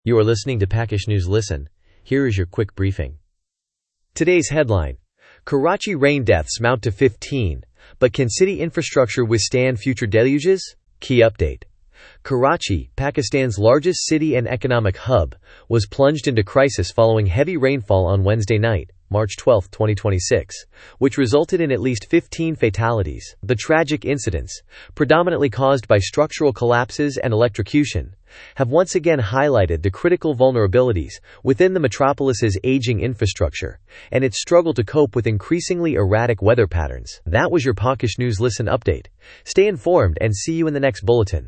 You are listening to Pakish News Listen. Here is your quick briefing. Today's headline: Karachi rain deaths mount to 15, but can city infrastructure withstand future deluges? Key update. Karachi, Pakistan's largest city and economic hub, was plunged into crisis following heavy rainfall on Wednesday night, March 12, 2026, which resulted in at least 15 fatalities. The tragic incidents, predominantly caused by structural collapses and electrocution, have once again highlighted the critical vulnerabilities within the metropolis's aging infrastructure and its struggle to cope with increasingly erratic weather patterns. That was your Pakish News Listen update. Stay informed and see you in the next bulletin.